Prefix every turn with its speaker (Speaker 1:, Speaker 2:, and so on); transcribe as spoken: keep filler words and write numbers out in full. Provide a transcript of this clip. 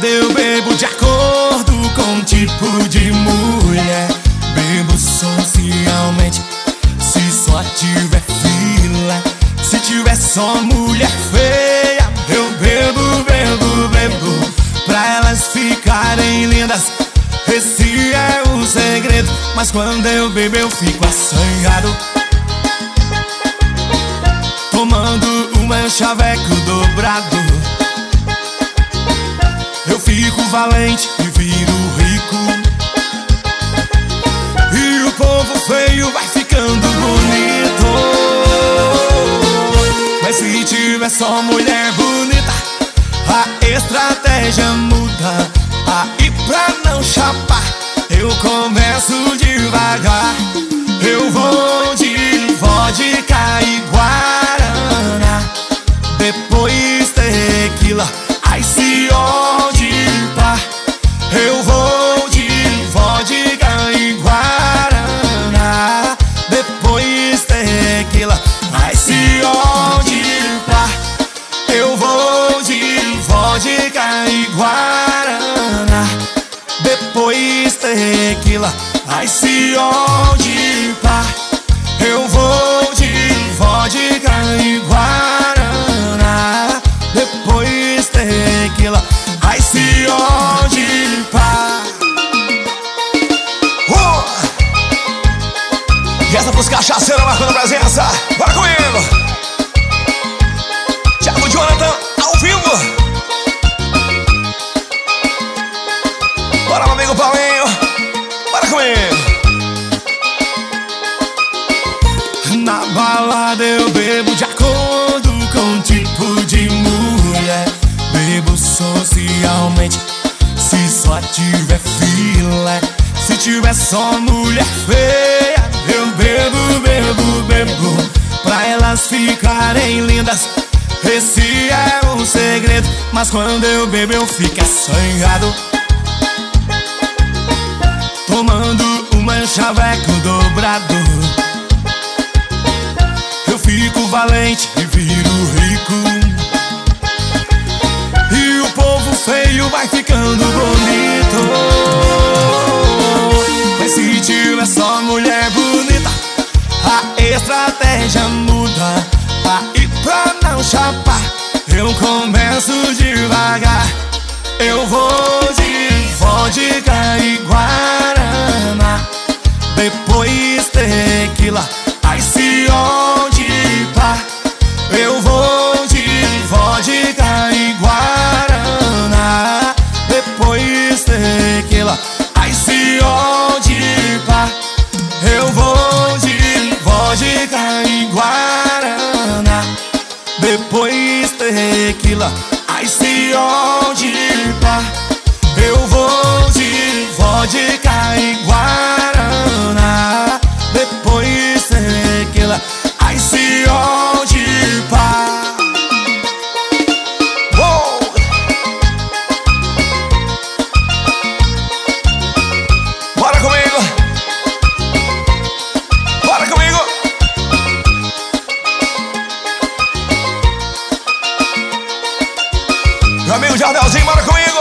Speaker 1: balada eu bebo de acordo com o tipo de mulher. Bebo socialmente, se só tiver fila. Se tiver só mulher feia, eu bebo, bebo, bebo, pra elas ficarem lindas. Esse é o segredo. Mas quando eu bebo eu fico assanhado, tomando um chaveco dobrado. Eu fico valente e viro rico, e o povo feio vai ficando bonito. Mas se tiver só mulher bonita, a estratégia muda. Aí pra não chapar, eu começo devagar. Eu vou de vodka e guaraná, depois tequila, aí se onde pá. Eu vou de vodka e guaraná, depois tequila, aí se onde pá. Eu vou de vodka e guaraná, depois tequila, aí se onde pá. Eu vou de vodka e guaraná, depois tequila, aí se onde pá. uh! E essa pros cachaceiros marcando presença. Bora comigo! Thiago Jonathan ao vivo. Bora, meu amigo Paulinho, bora comigo. Na balada eu bebo de acordo com o tipo de mulher. Bebo socialmente, se só tiver fila. Se tiver só mulher feia, eu bebo, bebo, bebo, pra elas ficarem lindas. Esse é o segredo. Mas quando eu bebo eu fico assanhado, tomando um chaveco dobrado. Eu fico valente e viro rico, e o povo feio vai ficando bonito. Mas se tiver só mulher bonita, a estratégia muda. Aí pra não chapar, eu começo devagar. Eu vou de vodka e guaraná, depois tequila, aí se onde pá. Eu vou de vodka e guaraná, depois tequila, aí se onde pá. Eu vou de vodka e guaraná, depois tequila, aí se onde pá. Eu vou de vodka e guaraná, depois tequila, aí se onde pá. Uou! Bora comigo! Bora comigo! Meu amigo Jardelzinho, bora comigo!